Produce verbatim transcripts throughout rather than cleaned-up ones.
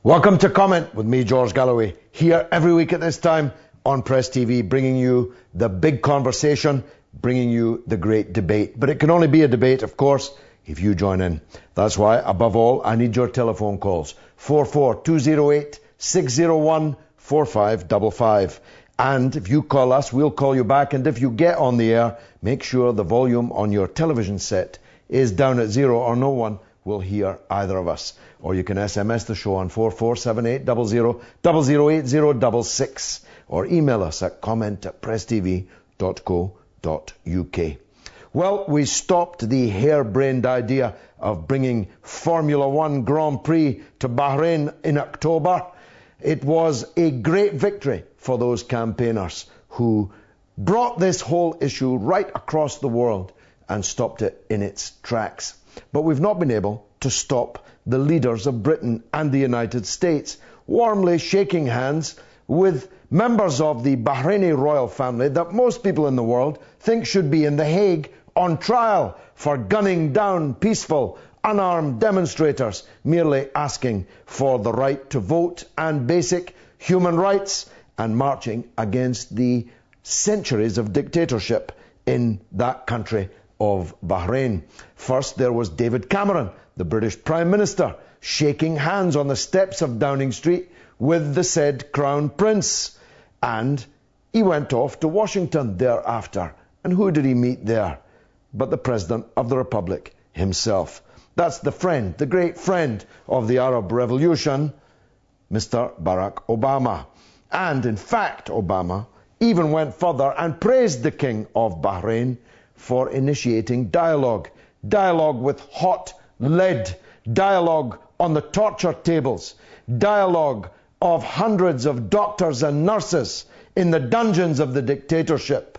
Welcome to Comment with me, George Galloway, here every week at this time on Press T V, bringing you the big conversation, bringing you the great debate. But it can only be a debate, of course, if you join in. That's why, above all, I need your telephone calls. four four two zero eight, six zero one, four five five five. And if you call us, we'll call you back. And if you get on the air, make sure the volume on your television set is down at zero, or no one will hear either of us. Or you can S M S the show on four four seven eight zero zero zero zero eight zero six six, or email us at comment at press t v dot co dot u k. Well, we stopped the harebrained idea of bringing Formula One Grand Prix to Bahrain in October. It was a great victory for those campaigners who brought this whole issue right across the world and stopped it in its tracks. But we've not been able to stop the leaders of Britain and the United States warmly shaking hands with members of the Bahraini royal family that most people in the world think should be in The Hague on trial for gunning down peaceful, unarmed demonstrators merely asking for the right to vote and basic human rights, and marching against the centuries of dictatorship in that country of Bahrain. First, there was David Cameron, the British Prime Minister, shaking hands on the steps of Downing Street with the said Crown Prince. And he went off to Washington thereafter. And who did he meet there? But the President of the Republic himself. That's the friend, the great friend of the Arab Revolution, Mister Barack Obama. And in fact, Obama even went further and praised the King of Bahrain for initiating dialogue. Dialogue with hot lead. Dialogue on the torture tables. Dialogue of hundreds of doctors and nurses in the dungeons of the dictatorship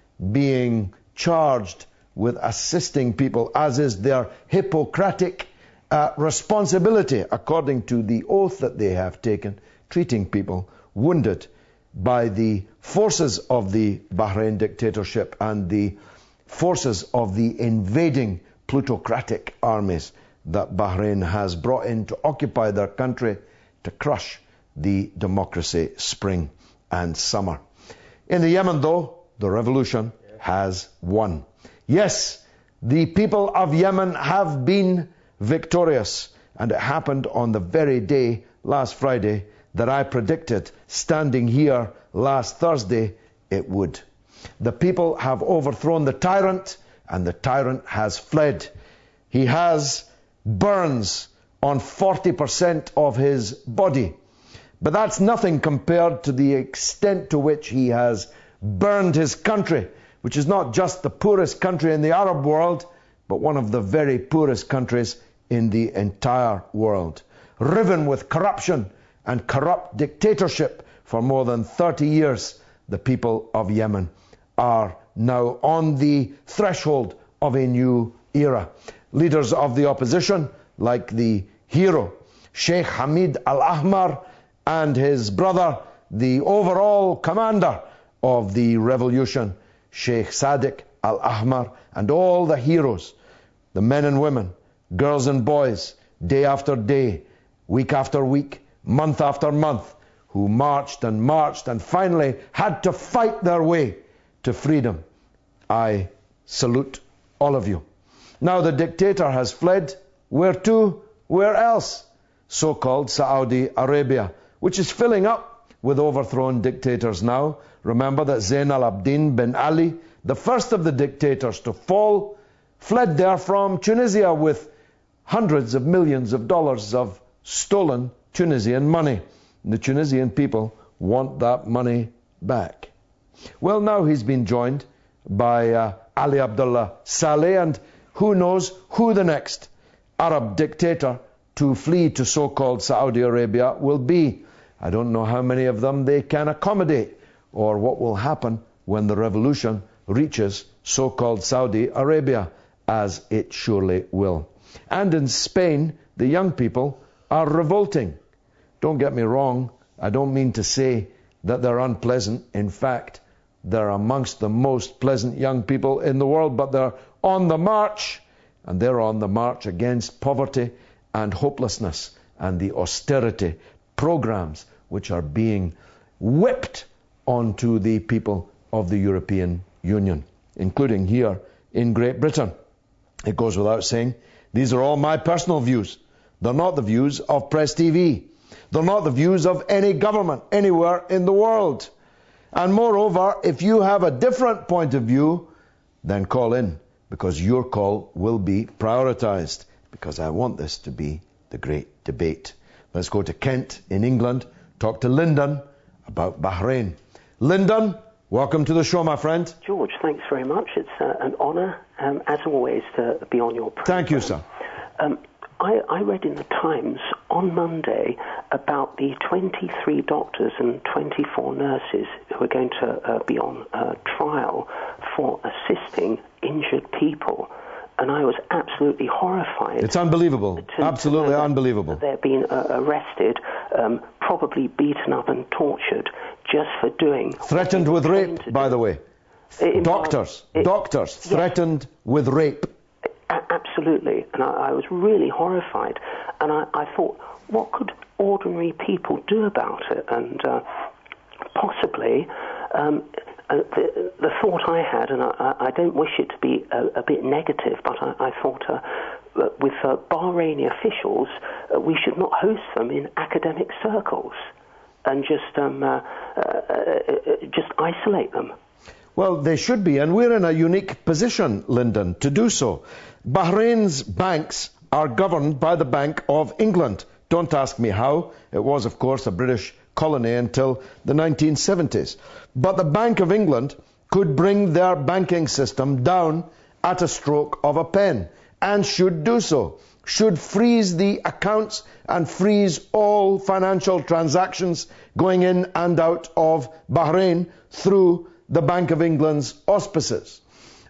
being charged with assisting people, as is their Hippocratic uh, responsibility, according to the oath that they have taken, treating people wounded by the forces of the Bahrain dictatorship and the forces of the invading plutocratic armies that Bahrain has brought in to occupy their country, to crush the democracy spring and summer. In the Yemen, though, the revolution has won. Yes, the people of Yemen have been victorious, and it happened on the very day, last Friday, that I predicted, standing here last Thursday, it would. The people have overthrown the tyrant, and the tyrant has fled. He has burns on forty percent of his body. But that's nothing compared to the extent to which he has burned his country, which is not just the poorest country in the Arab world, but one of the very poorest countries in the entire world. Riven with corruption and corrupt dictatorship for more than thirty years, the people of Yemen are now on the threshold of a new era. Leaders of the opposition, like the hero Sheikh Hamid Al-Ahmar and his brother, the overall commander of the revolution, Sheikh Sadiq Al-Ahmar, and all the heroes, the men and women, girls and boys, day after day, week after week, month after month, who marched and marched and finally had to fight their way to freedom. I salute all of you. Now the dictator has fled. Where to? Where else? So-called Saudi Arabia, which is filling up with overthrown dictators now. Remember that Zain al-Abidin bin Ali, the first of the dictators to fall, fled there from Tunisia with hundreds of millions of dollars of stolen Tunisian money. And the Tunisian people want that money back. Well, now he's been joined by uh, Ali Abdullah Saleh, and who knows who the next Arab dictator to flee to so-called Saudi Arabia will be. I don't know how many of them they can accommodate, or what will happen when the revolution reaches so-called Saudi Arabia, as it surely will. And in Spain, the young people are revolting. Don't get me wrong, I don't mean to say that they're unpleasant. In fact, they're amongst the most pleasant young people in the world, but they're on the march, and they're on the march against poverty and hopelessness and the austerity programs which are being whipped onto the people of the European Union, including here in Great Britain. It goes without saying, these are all my personal views. They're not the views of Press T V. They're not the views of any government anywhere in the world. And moreover, if you have a different point of view, then call in, because your call will be prioritized, because I want this to be the great debate. Let's go to Kent in England, talk to Lyndon about Bahrain. Lyndon, welcome to the show, my friend. George, thanks very much. It's uh, an honour, um, as always, to be on your program. Thank you, sir. Um, I, I read in the Times on Monday about the twenty-three doctors and twenty-four nurses who are going to uh, be on uh, trial for assisting injured people. And I was absolutely horrified. It's unbelievable. To, Absolutely to unbelievable. They're being uh, arrested, um, probably beaten up and tortured just for doing... Threatened with rape, by the way. It, doctors, it, doctors yes. threatened with rape. A- absolutely. And I, I was really horrified. And I, I thought, what could ordinary people do about it? And uh, possibly... Um, Uh, the, the thought I had, and I, I don't wish it to be a, a bit negative, but I, I thought uh, with uh, Bahraini officials, uh, we should not host them in academic circles and just um, uh, uh, uh, just isolate them. Well, they should be, and we're in a unique position, Lyndon, to do so. Bahrain's banks are governed by the Bank of England. Don't ask me how. It was, of course, a British colony until the nineteen seventies. But the Bank of England could bring their banking system down at a stroke of a pen, and should do so, should freeze the accounts and freeze all financial transactions going in and out of Bahrain through the Bank of England's auspices.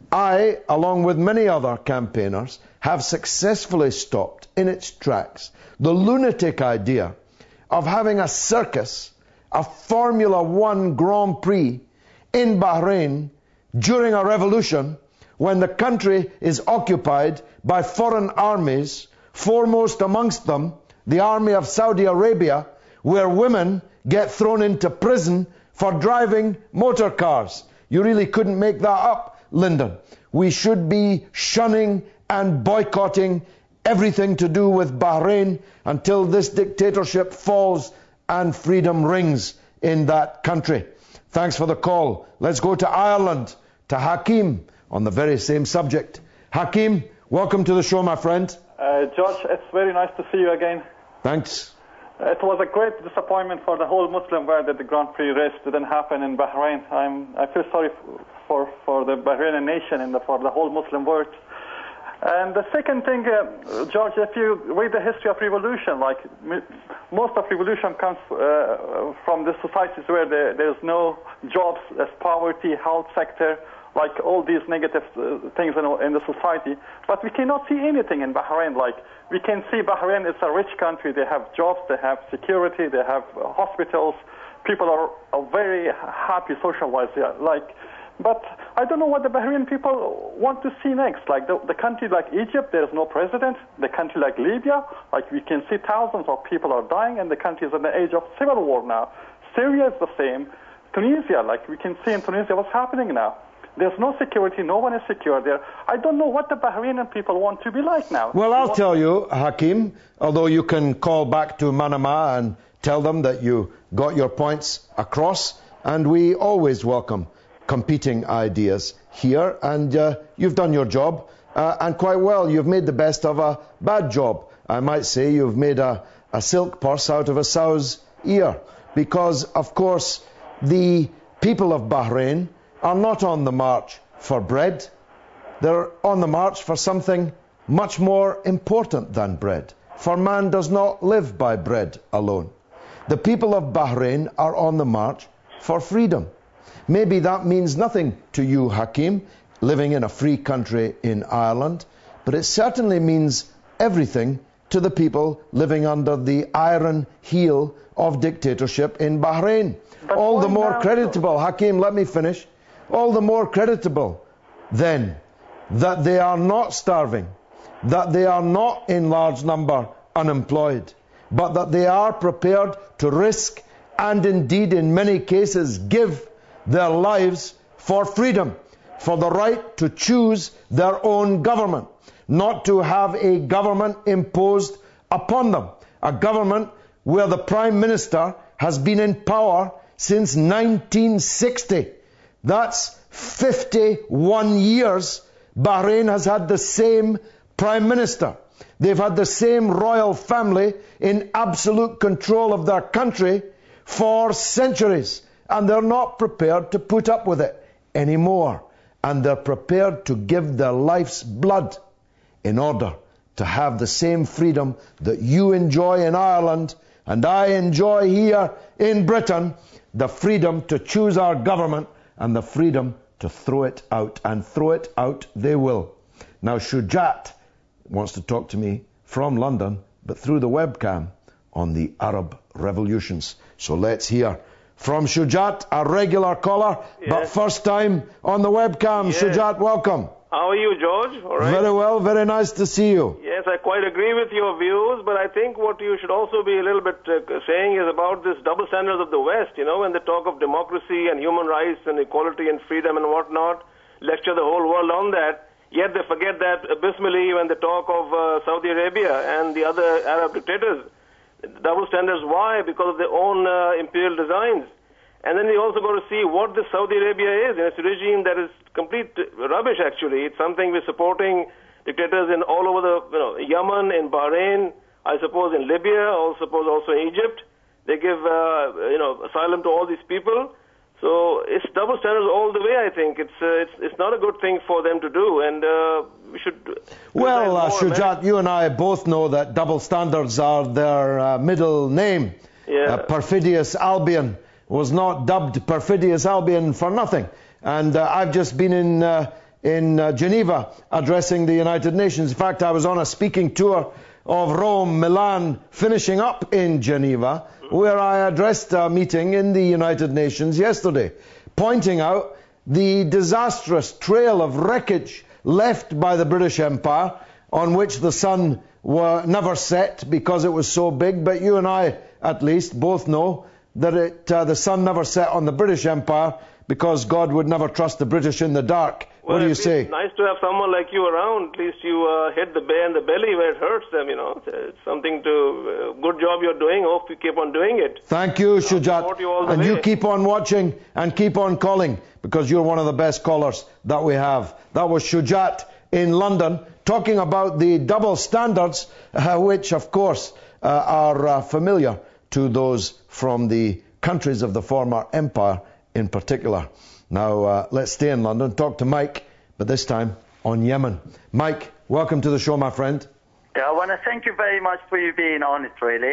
I, along with many other campaigners, have successfully stopped in its tracks the lunatic idea of having a circus, a Formula One Grand Prix in Bahrain during a revolution when the country is occupied by foreign armies, foremost amongst them the army of Saudi Arabia, where women get thrown into prison for driving motor cars. You really couldn't make that up, Lyndon. We should be shunning and boycotting everything to do with Bahrain until this dictatorship falls and freedom rings in that country. Thanks for the call. Let's go to Ireland, to Hakeem, on the very same subject. Hakeem, welcome to the show, my friend. Uh, George, it's very nice to see you again. Thanks. It was a great disappointment for the whole Muslim world that the Grand Prix race didn't happen in Bahrain. I'm, I feel sorry for, for the Bahraini nation and the, for the whole Muslim world. And the second thing, uh, George, if you read the history of revolution, like most of revolution comes uh, from the societies where there, there's no jobs, there's poverty, health sector, like all these negative uh, things in, in the society. But we cannot see anything in Bahrain. Like we can see Bahrain is a rich country. They have jobs, they have security, they have uh, hospitals. People are, are very happy social-wise. Yeah, like. But I don't know what the Bahrain people want to see next. Like the, the country like Egypt, there is no president. The country like Libya, like we can see thousands of people are dying, and the country is in the age of civil war now. Syria is the same. Tunisia, like we can see in Tunisia what's happening now. There's no security. No one is secure there. I don't know what the Bahraini people want to be like now. Well, I'll tell you, Hakeem, although you can call back to Manama and tell them that you got your points across, and we always welcome competing ideas here, and uh, you've done your job, uh, and quite well. You've made the best of a bad job. I might say you've made a, a silk purse out of a sow's ear, because, of course, the people of Bahrain are not on the march for bread. They're on the march for something much more important than bread, for man does not live by bread alone. The people of Bahrain are on the march for freedom. Maybe that means nothing to you, Hakeem, living in a free country in Ireland, but it certainly means everything to the people living under the iron heel of dictatorship in Bahrain. But all the more creditable, Hakeem, let me finish, all the more creditable then that they are not starving, that they are not in large number unemployed, but that they are prepared to risk and indeed in many cases give their lives for freedom, for the right to choose their own government, not to have a government imposed upon them, a government where the Prime Minister has been in power since nineteen sixty. That's fifty-one years Bahrain has had the same Prime Minister. They've had the same royal family in absolute control of their country for centuries, and they're not prepared to put up with it anymore. And they're prepared to give their life's blood in order to have the same freedom that you enjoy in Ireland and I enjoy here in Britain, the freedom to choose our government and the freedom to throw it out. And throw it out they will. Now Shujat wants to talk to me from London, but through the webcam on the Arab revolutions. So let's hear from Shujat, a regular caller, yes, but first time on the webcam. Yes. Shujat, welcome. How are you, George? All right. Very well, very nice to see you. Yes, I quite agree with your views, but I think what you should also be a little bit uh, saying is about this double standards of the West, you know, when they talk of democracy and human rights and equality and freedom and whatnot, lecture the whole world on that, yet they forget that abysmally when they talk of uh, Saudi Arabia and the other Arab dictators. Double standards, why? Because of their own uh, imperial designs. And then we also got to see what this Saudi Arabia is. It's a regime that is complete rubbish, actually. It's something we're supporting dictators in all over the, you know, Yemen, in Bahrain, I suppose in Libya, I suppose also in Egypt. They give, uh, you know, asylum to all these people. So it's double standards all the way, I think. It's uh, it's it's not a good thing for them to do, and uh, we should... Well, uh, Shujat, you and I both know that double standards are their uh, middle name. Yeah. Uh, Perfidious Albion was not dubbed Perfidious Albion for nothing. And uh, I've just been in uh, in uh, Geneva addressing the United Nations. In fact, I was on a speaking tour of Rome, Milan, finishing up in Geneva, where I addressed a meeting in the United Nations yesterday, pointing out the disastrous trail of wreckage left by the British Empire, on which the sun were never set because it was so big. But you and I, at least, both know that it, uh, the sun never set on the British Empire because God would never trust the British in the dark. Well, what do you say? It's nice to have someone like you around. At least you uh, hit the bear in the belly where it hurts them, you know. It's something to... Uh, good job you're doing. Hope you keep on doing it. Thank you, Shujat. You and way. you keep on watching and keep on calling, because you're one of the best callers that we have. That was Shujat in London, talking about the double standards, uh, which, of course, uh, are uh, familiar to those from the countries of the former empire in particular. Now, uh, let's stay in London, talk to Mike, but this time on Yemen. Mike, welcome to the show, my friend. Yeah, I want to thank you very much for you being on it, really.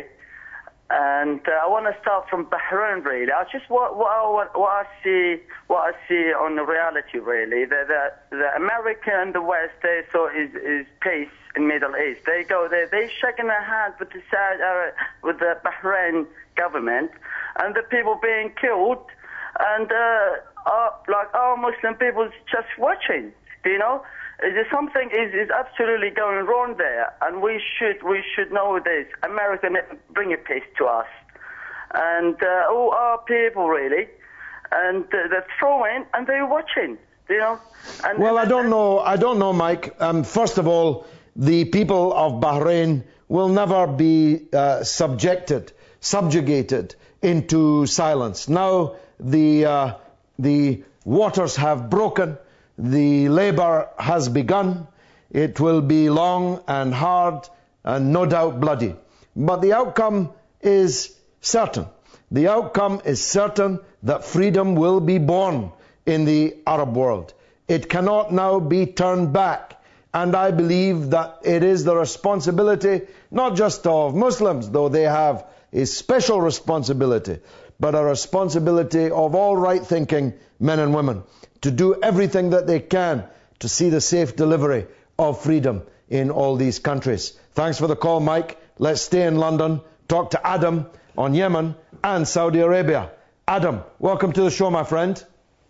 And uh, I want to start from Bahrain, really. I just what, what, I, what, what I see, what I see on the reality, really. The, the, the America and the West, they thought is, is peace in Middle East. They go there, they shaking their hands with the Saudi, uh, with the Bahrain government, and the people being killed, and uh, uh, like our Muslim people just watching. You know, there's something is is absolutely going wrong there, and we should we should know this. America bring a peace to us, and uh, all our people really, and uh, they're throwing and they're watching. You know. And, well, and, I don't know. I don't know, Mike. Um, first of all, the people of Bahrain will never be uh, subjected, subjugated into silence. Now the uh, the waters have broken. The labour has begun. It will be long and hard and no doubt bloody. But the outcome is certain. The outcome is certain that freedom will be born in the Arab world. It cannot now be turned back. And I believe that it is the responsibility not just of Muslims, though they have a special responsibility, but a responsibility of all right-thinking men and women to do everything that they can to see the safe delivery of freedom in all these countries. Thanks for the call, Mike. Let's stay in London, talk to Adam on Yemen and Saudi Arabia. Adam, welcome to the show, my friend.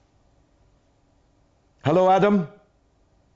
Hello, Adam.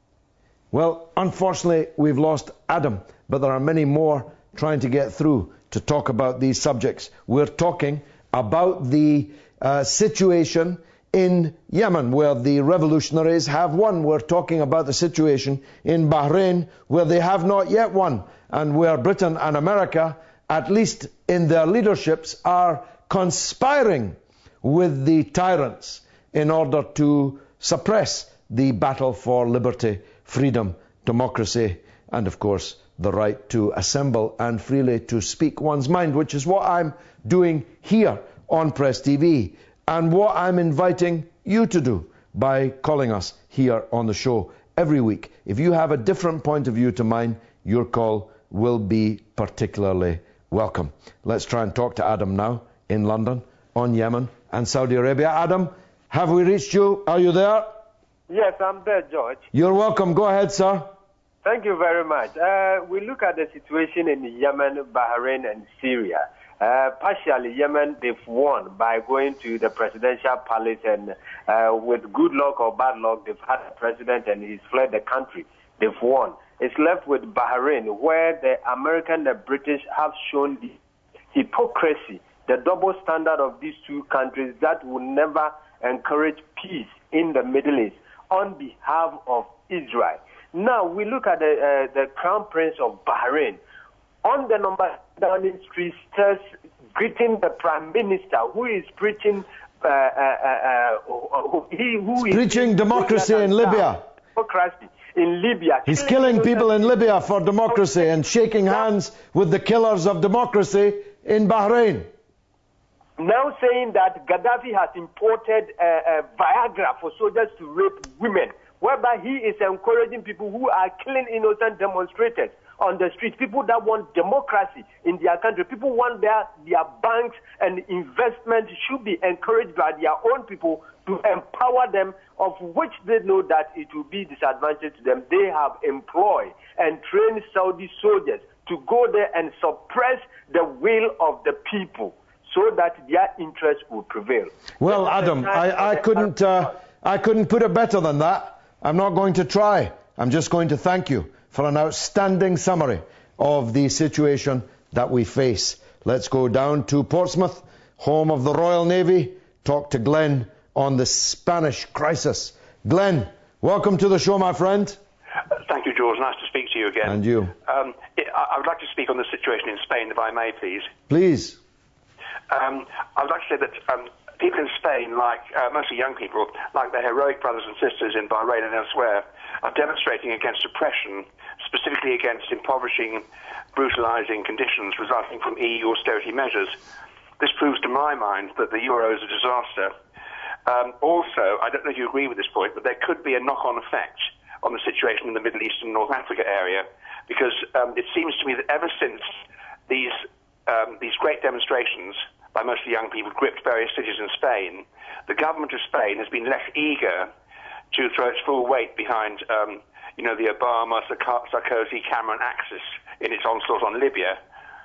Well, unfortunately, we've lost Adam, but there are many more trying to get through to talk about these subjects. We're talking about the uh, situation in Yemen, where the revolutionaries have won. We're talking about the situation in Bahrain, where they have not yet won, and where Britain and America, at least in their leaderships, are conspiring with the tyrants in order to suppress the battle for liberty, freedom, democracy, and of course the right to assemble and freely to speak one's mind, which is what I'm doing here on Press T V, and what I'm inviting you to do by calling us here on the show every week. If you have a different point of view to mine, your call will be particularly welcome. Let's try and talk to Adam now in London on Yemen and Saudi Arabia. Adam, have we reached you? Are you there? Yes, I'm there, George. You're welcome. Go ahead, sir. Thank you very much. Uh, we look at the situation in Yemen, Bahrain, and Syria. Uh, partially, Yemen, they've won by going to the presidential palace, and uh, with good luck or bad luck, they've had a president and he's fled the country. They've won. It's left with Bahrain, where the American and the British have shown the hypocrisy, the double standard of these two countries that will never encourage peace in the Middle East on behalf of Israel. Now, we look at the, uh, the Crown Prince of Bahrain on the number Downing Street stairs, greeting the Prime Minister, who is preaching uh, uh, uh, who, he, who is preaching democracy in Libya. Democracy in Libya. He's killing people in Libya for democracy and shaking hands with the killers of democracy in Bahrain. Now saying that Gaddafi has imported uh, uh, Viagra for soldiers to rape women, whereby he is encouraging people who are killing innocent demonstrators on the street, people that want democracy in their country. People want their, their banks and investment should be encouraged by their own people to empower them, of which they know that it will be disadvantage to them. They have employed and trained Saudi soldiers to go there and suppress the will of the people so that their interests will prevail. Well, Adam, I, I couldn't uh, I couldn't put it better than that. I'm not going to try. I'm just going to thank you for an outstanding summary of the situation that we face. Let's go down to Portsmouth, home of the Royal Navy, talk to Glenn on the Spanish crisis. Glenn, welcome to the show, my friend. Uh, thank you, George. Nice to speak to you again. And you. Um, it, I, I would like to speak on the situation in Spain, if I may, please. Please. Um, I would like to say that um, people in Spain, like uh, mostly young people, like their heroic brothers and sisters in Bahrain and elsewhere, are demonstrating against oppression, specifically against impoverishing, brutalizing conditions resulting from E U austerity measures. This proves to my mind that the euro is a disaster. Um, also, I don't know if you agree with this point, but there could be a knock-on effect on the situation in the Middle East and North Africa area, because um, it seems to me that ever since these um, these great demonstrations by mostly young people gripped various cities in Spain, the government of Spain has been less eager to throw its full weight behind, um, you know, the Obama, Sarkozy, Cameron axis in its onslaught on Libya,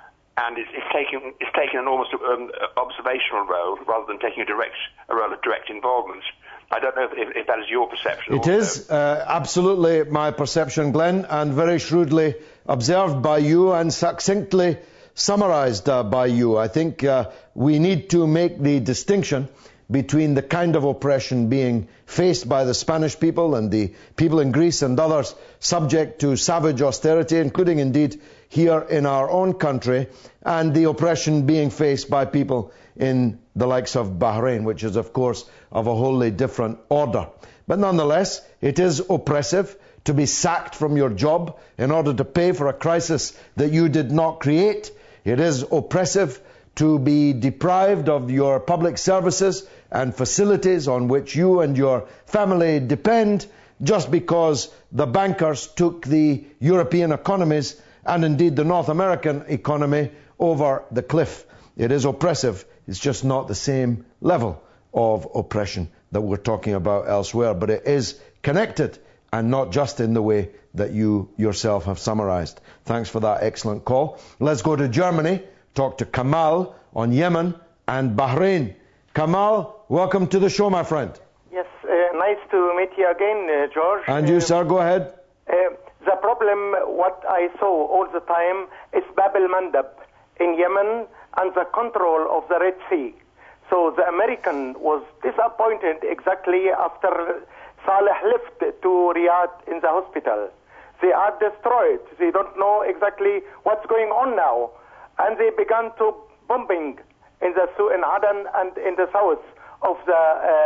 and it's, it's taken it's taken an almost um, observational role rather than taking a direct a role of direct involvement. I don't know if, if, if that is your perception. It also. is uh, absolutely my perception, Glenn, and very shrewdly observed by you and succinctly summarized uh, by you. I think uh, we need to make the distinction between the kind of oppression being faced by the Spanish people and the people in Greece and others subject to savage austerity, including indeed here in our own country, and the oppression being faced by people in the likes of Bahrain, which is of course of a wholly different order. But nonetheless, it is oppressive to be sacked from your job in order to pay for a crisis that you did not create. It is oppressive to be deprived of your public services and facilities on which you and your family depend just because the bankers took the European economies and indeed the North American economy over the cliff. It is oppressive. It's just not the same level of oppression that we're talking about elsewhere, but it is connected and not just in the way that you yourself have summarized. Thanks for that excellent call. Let's go to Germany, talk to Kamal on Yemen and Bahrain. Kamal, welcome to the show, my friend. Yes, uh, nice to meet you again, uh, George. And you, uh, sir, go ahead. Uh, the problem, what I saw all the time, is Bab el-Mandab. in Yemen and the control of the Red Sea. So the American was disappointed exactly after Saleh left to Riyadh in the hospital. They are destroyed. They don't know exactly what's going on now. And they began to bombing in the in Aden and in the south of the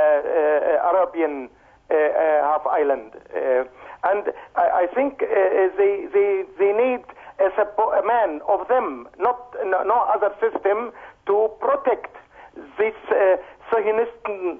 uh, uh, Arabian uh, uh, half island. Uh, and I, I think uh, they, they, they need a, suppo- a man of them, not no, no other system, to protect this uh, Zionist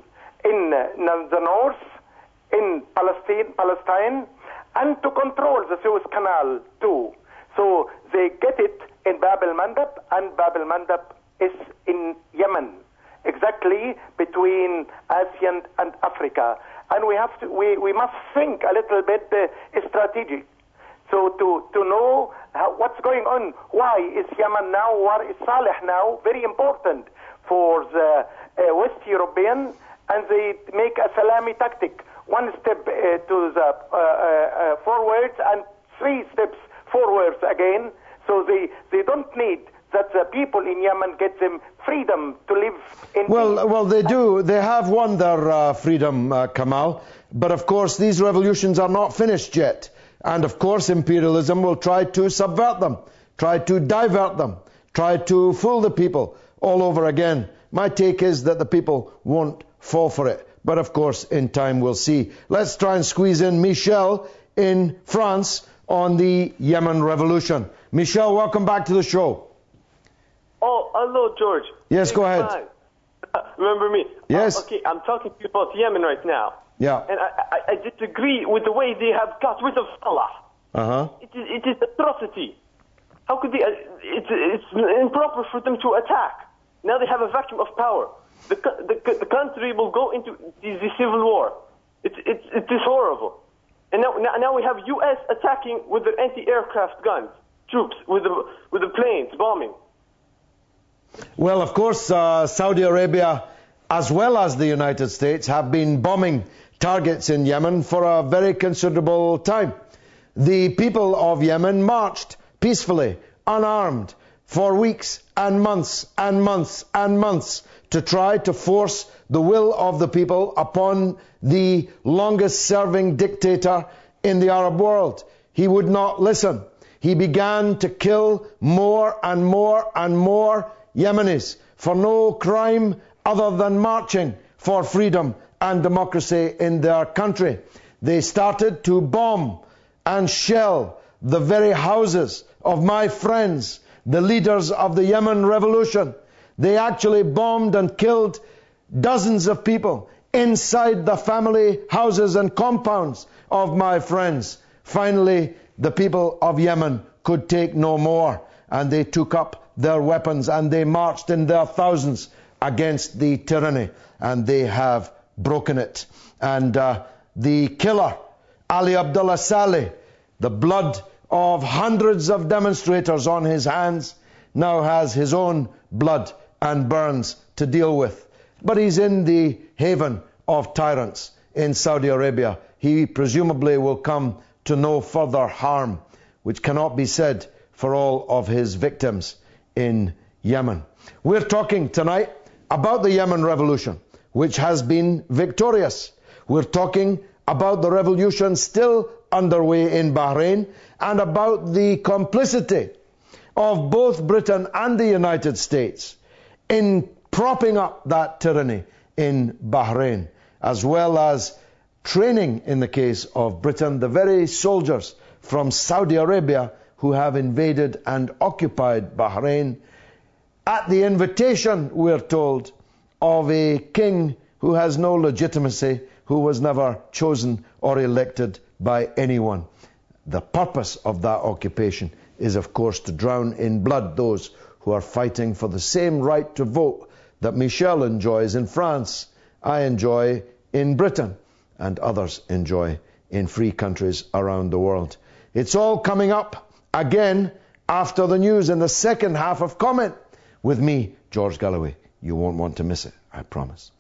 in uh, the north, in Palestine, Palestine, and to control the Suez Canal too. So they get it in Bab el-Mandab, and Bab el-Mandab is in Yemen, exactly between Asia and Africa. And we have to, we, we must think a little bit uh, strategic. So to, to know how, what's going on, why is Yemen now, why is Saleh now, very important for the uh, West European, and they make a salami tactic. One step uh, to the uh, uh, forwards and three steps forwards again. So they, they don't need that the people in Yemen get them freedom to live in Well, peace. well, they do. They have won their uh, freedom, uh, Kamal. But of course, these revolutions are not finished yet. And of course, imperialism will try to subvert them, try to divert them, try to fool the people all over again. My take is that the people won't fall for it. But of course, in time, we'll see. Let's try and squeeze in Michel in France on the Yemen revolution. Michel, welcome back to the show. Oh, hello, George. Yes, Hey, go ahead. hi. Uh, remember me? Yes. Uh, okay, I'm talking to you about Yemen right now. Yeah. And I, I, I disagree with the way they have got rid of Salah. Uh-huh. It is, it is atrocity. How could they? Uh, it's, it's improper for them to attack. Now they have a vacuum of power. The the, the country will go into the, the civil war. It's it's it is horrible. And now, now now we have U S attacking with their anti-aircraft guns, troops with the with the planes bombing. Well, of course, uh, Saudi Arabia, as well as the United States, have been bombing targets in Yemen for a very considerable time. The people of Yemen marched peacefully, unarmed, for weeks and months and months and months to try to force the will of the people upon the longest-serving dictator in the Arab world. He would not listen. He began to kill more and more and more Yemenis for no crime other than marching for freedom and democracy in their country. They started to bomb and shell the very houses of my friends, the leaders of the Yemen revolution. They actually bombed and killed dozens of people inside the family houses and compounds of my friends. Finally, the people of Yemen could take no more, and they took up their weapons and they marched in their thousands against the tyranny, and they have broken it. And uh, the killer, Ali Abdullah Saleh, the blood of hundreds of demonstrators on his hands, now has his own blood and burns to deal with. But he's in the haven of tyrants in Saudi Arabia. He presumably will come to no further harm, which cannot be said for all of his victims in Yemen. We're talking tonight about the Yemen revolution, which has been victorious. We're talking about the revolution still underway in Bahrain, and about the complicity of both Britain and the United States in propping up that tyranny in Bahrain, as well as training, in the case of Britain, the very soldiers from Saudi Arabia who have invaded and occupied Bahrain at the invitation, we're told, of a king who has no legitimacy, who was never chosen or elected by anyone. The purpose of that occupation is, of course, to drown in blood those who are fighting for the same right to vote that Michel enjoys in France, I enjoy in Britain, and others enjoy in free countries around the world. It's all coming up again after the news in the second half of Comment with me, George Galloway. You won't want to miss it, I promise.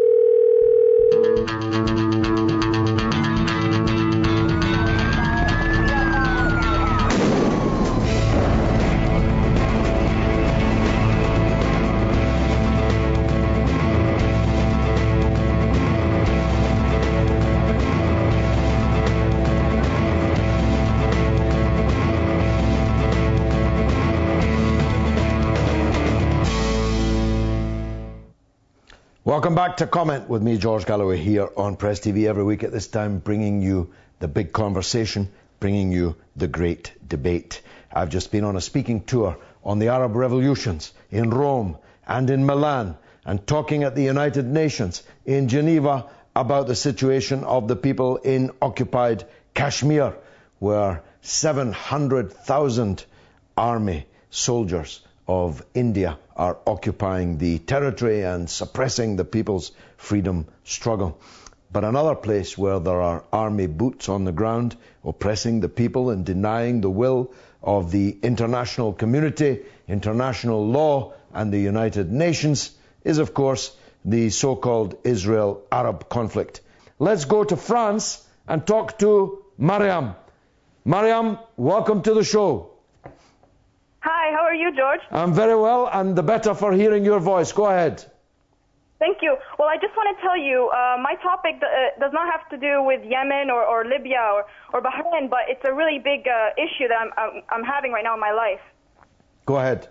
Welcome back to Comment with me, George Galloway, here on Press T V every week at this time, bringing you the big conversation, bringing you the great debate. I've just been on a speaking tour on the Arab revolutions in Rome and in Milan, and talking at the United Nations in Geneva about the situation of the people in occupied Kashmir, where seven hundred thousand army soldiers of India are occupying the territory and suppressing the people's freedom struggle. But another place where there are army boots on the ground oppressing the people and denying the will of the international community, international law and the United Nations is, of course, the so-called Israel-Arab conflict. Let's go to France and talk to Mariam. Mariam, welcome to the show. Hi, how are you, George? I'm very well, and the better for hearing your voice. Go ahead. Thank you. Well, I just want to tell you, uh, my topic uh, does not have to do with Yemen or, or Libya or, or Bahrain, but it's a really big uh, issue that I'm, I'm, I'm having right now in my life. Go ahead.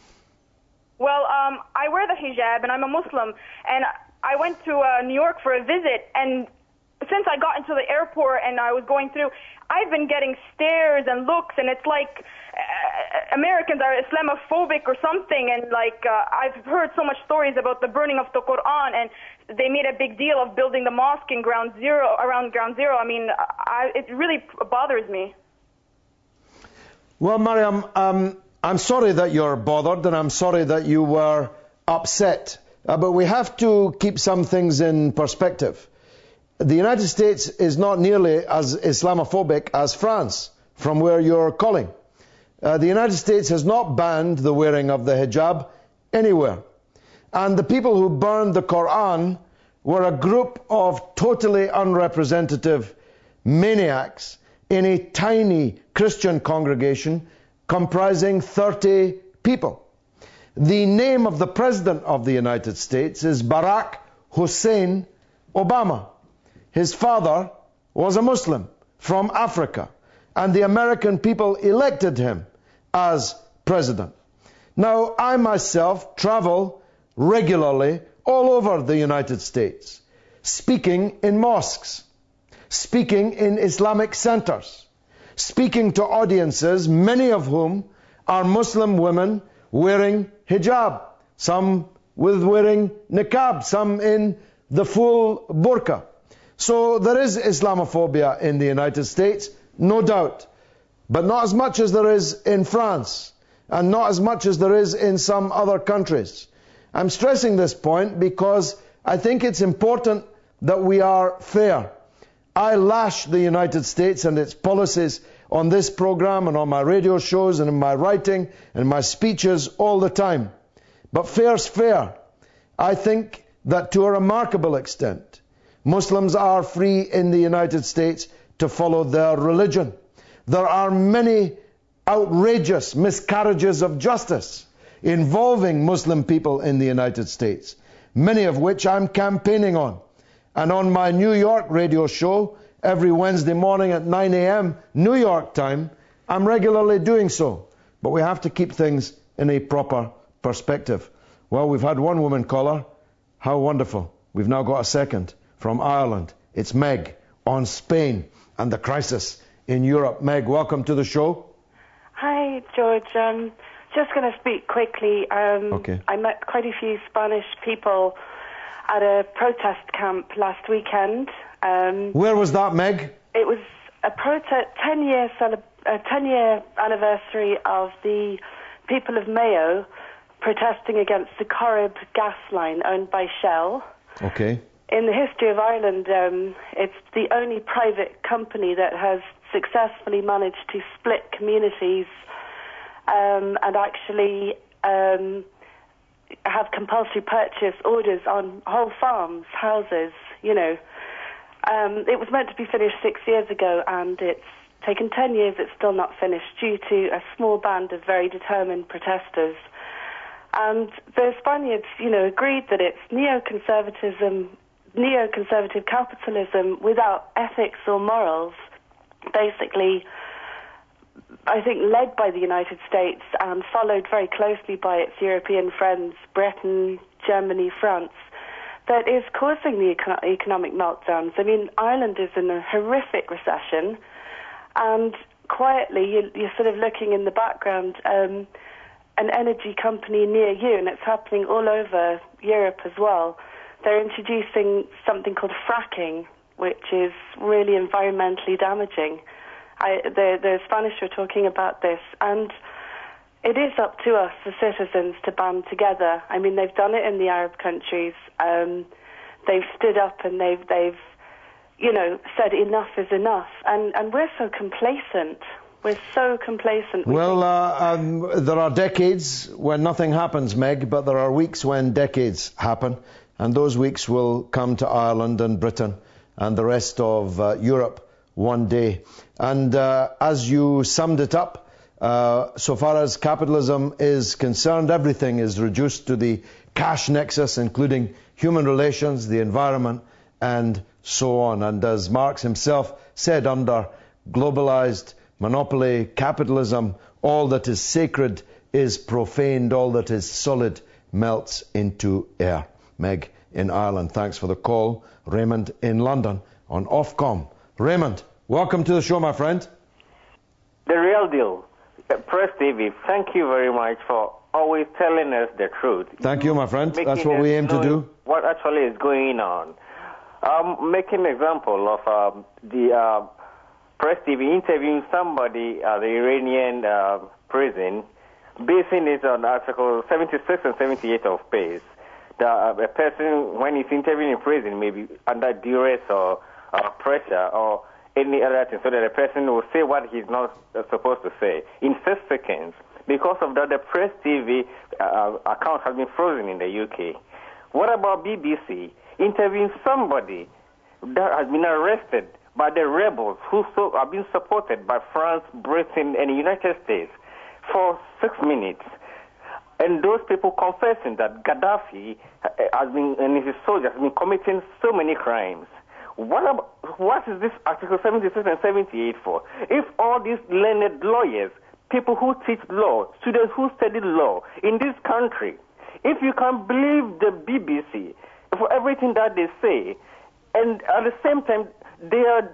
Well, um, I wear the hijab, and I'm a Muslim, and I went to uh, New York for a visit, and since I got into the airport and I was going through, I've been getting stares and looks, and it's like uh, Americans are Islamophobic or something, and like uh, I've heard so much stories about the burning of the Quran, and they made a big deal of building the mosque in Ground Zero, around Ground Zero. I mean, I, it really bothers me. Well, Mariam, um, I'm sorry that you're bothered, and I'm sorry that you were upset, uh, but we have to keep some things in perspective. The United States is not nearly as Islamophobic as France, from where you're calling. Uh, the United States has not banned the wearing of the hijab anywhere. And the people who burned the Quran were a group of totally unrepresentative maniacs in a tiny Christian congregation comprising thirty people. The name of the President of the United States is Barack Hussein Obama. His father was a Muslim from Africa, and the American people elected him as president. Now, I myself travel regularly all over the United States, speaking in mosques, speaking in Islamic centers, speaking to audiences, many of whom are Muslim women wearing hijab, some with wearing niqab, some in the full burqa. So there is Islamophobia in the United States, no doubt, but not as much as there is in France, and not as much as there is in some other countries. I'm stressing this point because I think it's important that we are fair. I lash the United States and its policies on this program and on my radio shows and in my writing and my speeches all the time. But fair's fair. I think that to a remarkable extent, Muslims are free in the United States to follow their religion. There are many outrageous miscarriages of justice involving Muslim people in the United States, many of which I'm campaigning on. And on my New York radio show, every Wednesday morning at nine a m New York time, I'm regularly doing so. But we have to keep things in a proper perspective. Well, we've had one woman caller. How wonderful. We've now got a second. From Ireland, it's Meg on Spain and the crisis in Europe. Meg, welcome to the show. Hi, George. Um, just going to speak quickly. Um, okay. I met quite a few Spanish people at a protest camp last weekend. Um, Where was that, Meg? It was a protest, ten-year cele- a ten-year anniversary of the people of Mayo protesting against the Corrib gas line owned by Shell. Okay. In the history of Ireland, um, it's the only private company that has successfully managed to split communities um, and actually um, have compulsory purchase orders on whole farms, houses, you know. Um, it was meant to be finished six years ago, and it's taken ten years. It's still not finished due to a small band of very determined protesters. And the Spaniards, you know, agreed that it's neoconservatism, neoconservative capitalism without ethics or morals, basically, I think, led by the United States and followed very closely by its European friends, Britain, Germany, France, that is causing the eco- economic meltdowns. I mean, Ireland is in a horrific recession, and quietly you, you're sort of looking in the background, um, an energy company near you, and it's happening all over Europe as well. They're introducing something called fracking, which is really environmentally damaging. I, the, the Spanish were talking about this, and it is up to us, the citizens, to band together. I mean, they've done it in the Arab countries. Um, they've stood up and they've, they've, you know, said enough is enough. And, and we're so complacent. We're so complacent. We well, uh, um, there are decades when nothing happens, Meg, but there are weeks when decades happen. And those weeks will come to Ireland and Britain and the rest of uh, Europe one day. And uh, as you summed it up, Uh, so far as capitalism is concerned, everything is reduced to the cash nexus, including human relations, the environment, and so on. And as Marx himself said, under globalized monopoly capitalism, all that is sacred is profaned, all that is solid melts into air. Meg in Ireland, thanks for the call. Raymond in London on Ofcom. Raymond, welcome to the show, my friend. The real deal. Press T V, thank you very much for always telling us the truth. Thank you, my friend. That's what we aim to do. What actually is going on. Um, making an example of um, the uh, Press T V interviewing somebody at the Iranian uh, prison, basing it on Article seventy-six and seventy-eight of PACE. That uh, a person, when he's interviewing in prison, may be under duress or uh, pressure or any other thing, so that a person will say what he's not uh, supposed to say in six seconds. Because of that, the Press T V uh, account has been frozen in the U K. What about B B C interviewing somebody that has been arrested by the rebels who so, are being supported by France, Britain, and the United States for six minutes? And those people confessing that Gaddafi has been, and his soldiers have been committing so many crimes. What about, what is this Article seventy-six and seventy-eight for? If all these learned lawyers, people who teach law, students who study law in this country, if you can believe the B B C for everything that they say, and at the same time they are...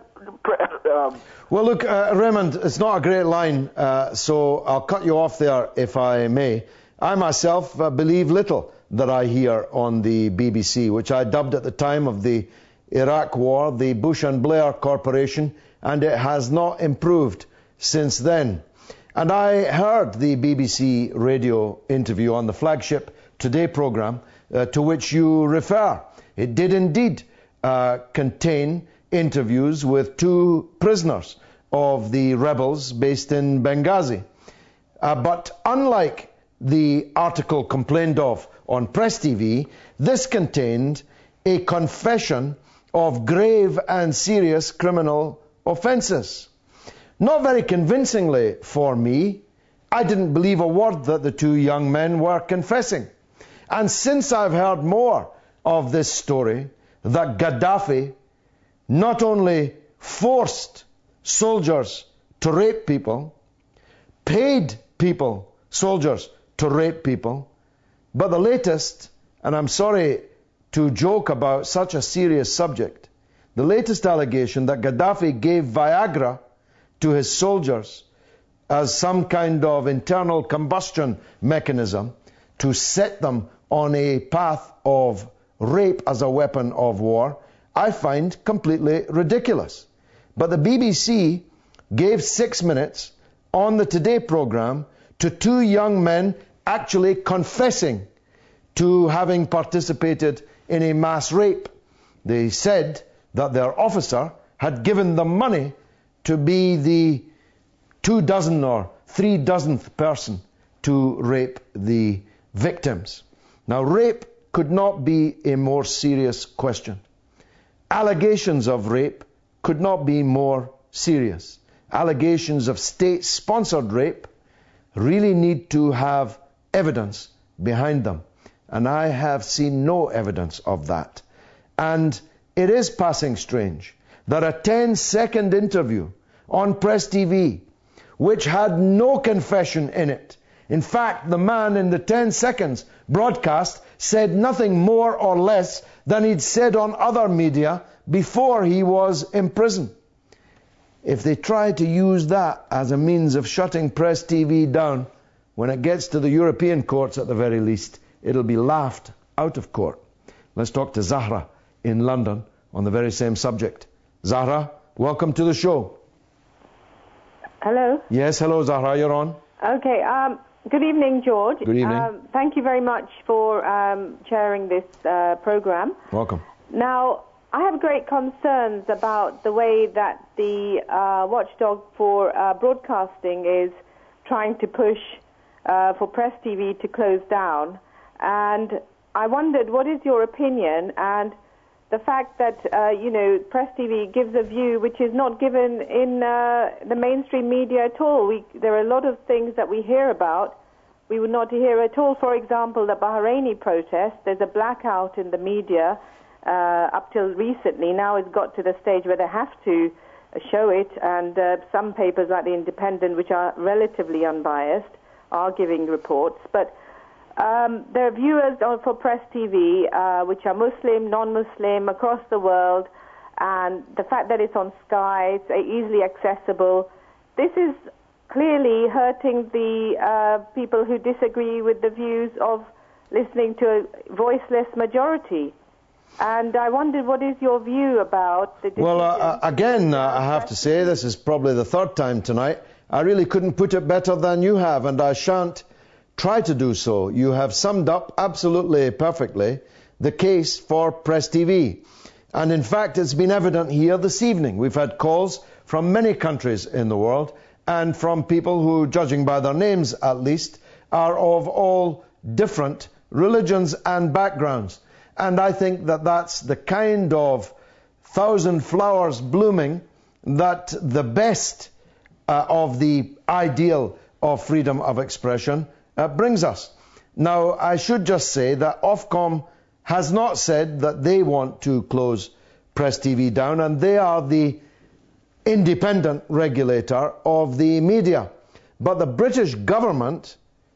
Uh, well, look, uh, Raymond, it's not a great line, uh, so I'll cut you off there if I may. I myself uh, believe little that I hear on the B B C, which I dubbed at the time of the Iraq War, the Bush and Blair Corporation, and it has not improved since then. And I heard the B B C radio interview on the flagship Today programme uh, to which you refer. It did indeed uh, contain interviews with two prisoners of the rebels based in Benghazi. Uh, but unlike the article complained of on Press T V, this contained a confession of grave and serious criminal offences. Not very convincingly for me. I didn't believe a word that the two young men were confessing. And since I've heard more of this story, that Gaddafi not only forced soldiers to rape people, paid people, soldiers, to rape people, but the latest, and I'm sorry to joke about such a serious subject, the latest allegation that Gaddafi gave Viagra to his soldiers as some kind of internal combustion mechanism to set them on a path of rape as a weapon of war, I find completely ridiculous. But the B B C gave six minutes on the Today programme to two young men actually confessing to having participated in a mass rape. They said that their officer had given them money to be the two dozen or three dozenth person to rape the victims. Now, rape could not be a more serious question. Allegations of rape could not be more serious. Allegations of state-sponsored rape really need to have evidence behind them. And I have seen no evidence of that. And it is passing strange that a ten second interview on Press T V, which had no confession in it, In fact, the man in the ten seconds broadcast said nothing more or less than he'd said on other media before he was in prison. If they try to use that as a means of shutting Press T V down, when it gets to the European courts at the very least, it'll be laughed out of court. Let's talk to Zahra in London on the very same subject. Zahra, welcome to the show. Hello. Yes, hello Zahra, you're on. Okay, um, good evening, George. Good evening. Um, thank you very much for um, chairing this uh, program. Welcome. Now, I have great concerns about the way that the uh, watchdog for uh, broadcasting is trying to push uh, for Press T V to close down. And I wondered, what is your opinion? And the fact that, uh, you know, Press T V gives a view which is not given in uh, the mainstream media at all. We, there are a lot of things that we hear about we would not hear at all. For example, the Bahraini protest, there's a blackout in the media uh, up till recently. Now it's got to the stage where they have to show it, and uh, some papers like The Independent, which are relatively unbiased, are giving reports. But Um, there are viewers for Press T V, uh, which are Muslim, non-Muslim, across the world, and the fact that it's on Sky, it's easily accessible. This is clearly hurting the uh, people who disagree with the views of listening to a voiceless majority. And I wondered, what is your view about the decision? Well, uh, again, uh, I have to say, this is probably the third time tonight. I really couldn't put it better than you have, and I shan't try to do so. You have summed up absolutely perfectly the case for Press T V. And in fact, it's been evident here this evening. We've had calls from many countries in the world and from people who, judging by their names at least, are of all different religions and backgrounds. And I think that that's the kind of thousand flowers blooming that the best uh, of the ideal of freedom of expression Uh, brings us. Now, I should just say that Ofcom has not said that they want to close Press T V down, and they are the independent regulator of the media. But the British government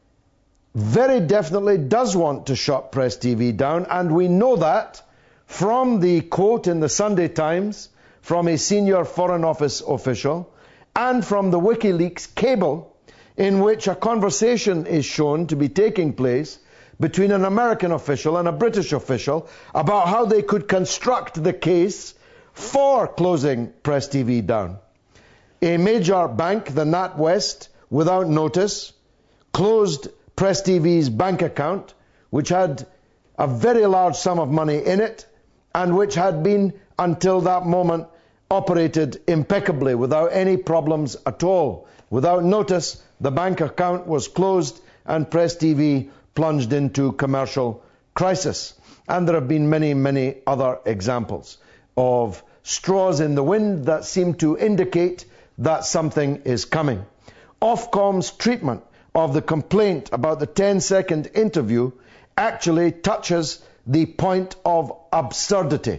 very definitely does want to shut Press T V down, and we know that from the quote in the Sunday Times from a senior Foreign Office official and from the WikiLeaks cable, in which a conversation is shown to be taking place between an American official and a British official about how they could construct the case for closing Press T V down. A major bank, the NatWest, without notice, closed Press T V's bank account, which had a very large sum of money in it, and which had been, until that moment, operated impeccably without any problems at all. Without notice, the bank account was closed and Press T V plunged into commercial crisis. And there have been many, many other examples of straws in the wind that seem to indicate that something is coming. Ofcom's treatment of the complaint about the ten second interview actually touches the point of absurdity.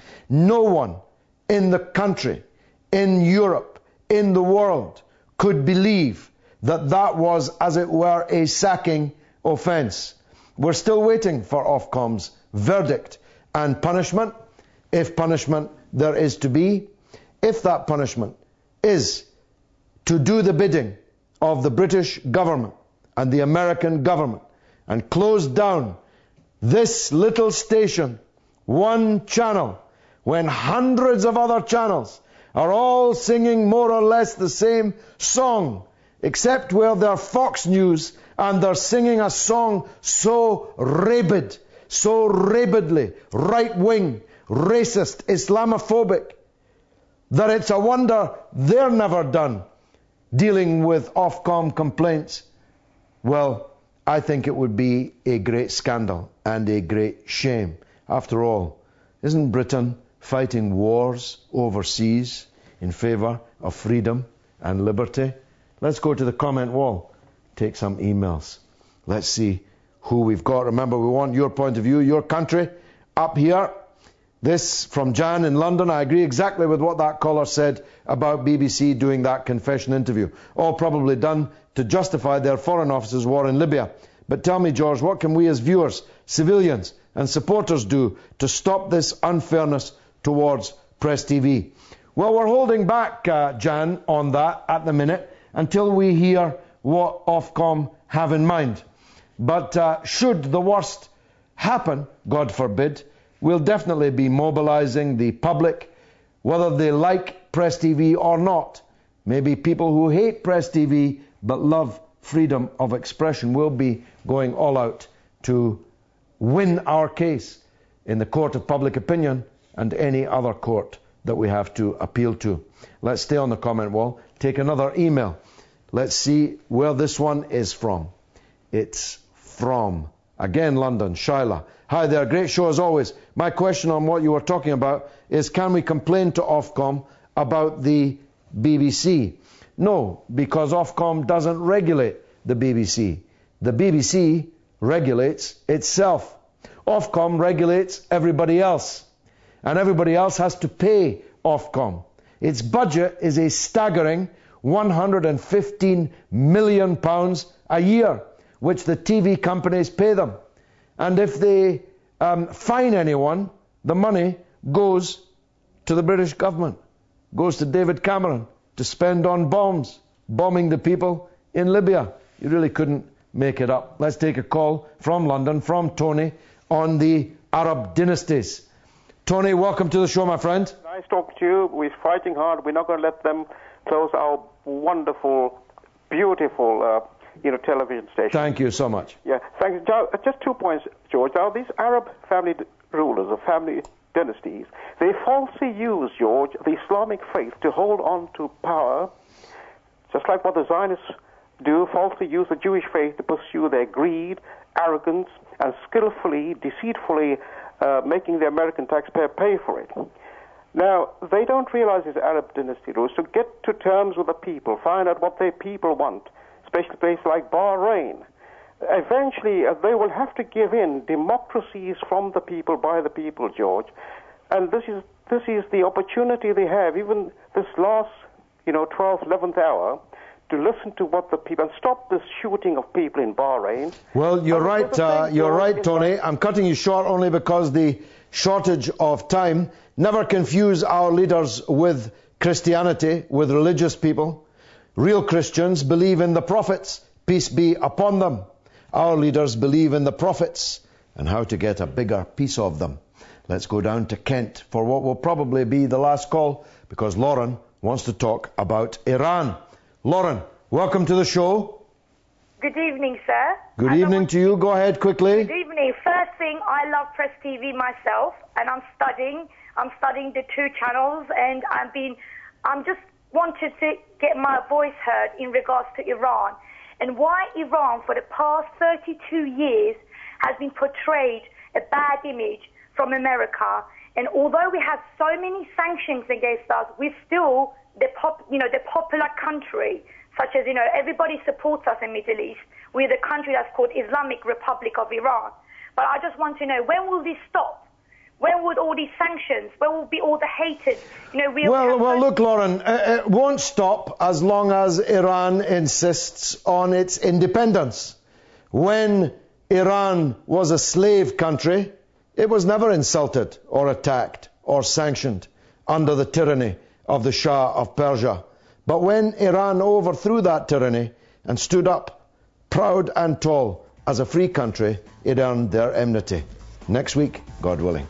No one in the country, in Europe, in the world, could believe that that was, as it were, a sacking offence. We're still waiting for Ofcom's verdict and punishment, if punishment there is to be. If that punishment is to do the bidding of the British government and the American government and close down this little station, one channel, when hundreds of other channels are all singing more or less the same song, except where they're Fox News and they're singing a song so rabid, so rabidly right-wing, racist, Islamophobic, that it's a wonder they're never done dealing with Ofcom complaints. Well, I think it would be a great scandal and a great shame. After all, isn't Britain fighting wars overseas in favour of freedom and liberty? Let's go to the comment wall, take some emails. Let's see who we've got. Remember, we want your point of view, your country, up here. This from Jan in London. I agree exactly with what that caller said about B B C doing that confession interview. All probably done to justify their Foreign Office's war in Libya. But tell me, George, what can we as viewers, civilians and supporters do to stop this unfairness towards Press T V? Well, we're holding back, uh, Jan, on that at the minute until we hear what Ofcom have in mind. But uh, should the worst happen, God forbid, we'll definitely be mobilising the public, whether they like Press T V or not. Maybe people who hate Press T V but love freedom of expression will be going all out to win our case in the court of public opinion and any other court that we have to appeal to. Let's stay on the comment wall. Take another email. Let's see where this one is from. It's from, again, London, Shaila. Hi there, great show as always. My question on what you were talking about is, can we complain to Ofcom about the B B C? No, because Ofcom doesn't regulate the B B C. The B B C regulates itself. Ofcom regulates everybody else. And everybody else has to pay Ofcom. Its budget is a staggering one hundred fifteen million pounds a year, which the T V companies pay them. And if they um, fine anyone, the money goes to the British government, goes to David Cameron to spend on bombs, bombing the people in Libya. You really couldn't make it up. Let's take a call from London, from Tony, on the Arab dynasties. Tony, welcome to the show, my friend. Nice talking to you. We're fighting hard. We're not going to let them close our wonderful, beautiful, uh, you know, television station. Thank you so much. Yeah, thanks. Just two points, George. Now, these Arab family rulers or family dynasties, they falsely use, George, the Islamic faith to hold on to power, just like what the Zionists do, falsely use the Jewish faith to pursue their greed, arrogance, and skillfully, deceitfully uh, making the American taxpayer pay for it. Now, they don't realize these Arab dynasty rules. To get to terms with the people, find out what their people want, especially places like Bahrain. Eventually, uh, they will have to give in. Democracies from the people, by the people, George. And this is this is the opportunity they have, even this last, you know, twelfth, eleventh hour, to listen to what the people, and stop this shooting of people in Bahrain. Well, you're right, uh, you're right, Tony. I'm cutting you short only because the shortage of time. Never confuse our leaders with Christianity, with religious people. Real Christians believe in the prophets, peace be upon them. Our leaders believe in the prophets and how to get a bigger piece of them. Let's go down to Kent for what will probably be the last call, because Lauren wants to talk about Iran. Lauren, welcome to the show. Good evening, sir. Good evening to you. Go ahead quickly. Good evening. First thing, I love Press T V myself, and I'm studying. I'm studying the two channels, and I'm being, I'm just wanted to get my voice heard in regards to Iran, and why Iran for the past thirty-two years has been portrayed a bad image from America. And although we have so many sanctions against us, we're still the pop, you know, the popular country, such as, you know, everybody supports us in Middle East. We're the country that's called Islamic Republic of Iran. But I just want to know, when will this stop? When would all these sanctions, when will be all the haters? You know, we well, well, look, Lauren, it won't stop as long as Iran insists on its independence. When Iran was a slave country, it was never insulted or attacked or sanctioned under the tyranny of the Shah of Persia. But when Iran overthrew that tyranny and stood up, proud and tall, as a free country, it earned their enmity. Next week, God willing.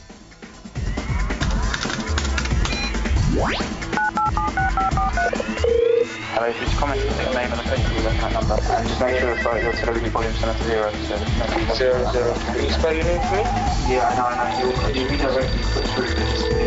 Hello, if you just comment the name and the question, you that number. And just make sure that your television volume set to zero. So zero, zero. Can you spell your name for me? Yeah, I know, I know. You'll, you'll be directly put through this.